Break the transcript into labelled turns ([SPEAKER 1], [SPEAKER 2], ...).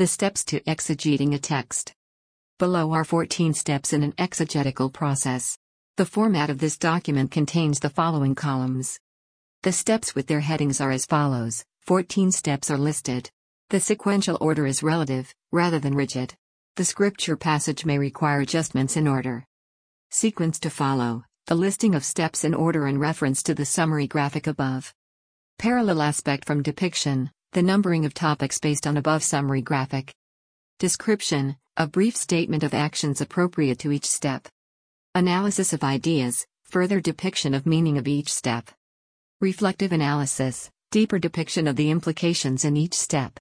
[SPEAKER 1] The steps to exegeting a text. Below are 14 steps in an exegetical process. The format of this document contains the following columns. The steps with their headings are as follows. 14 steps are listed. The sequential order is relative, rather than rigid. The scripture passage may require adjustments in order. Sequence to follow. The listing of steps in order in reference to the summary graphic above. Parallel aspect from depiction. The numbering of topics based on above summary graphic. Description. A brief statement of actions appropriate to each step. Analysis of ideas. Further depiction of meaning of each step. Reflective analysis. Deeper depiction of the implications in each step.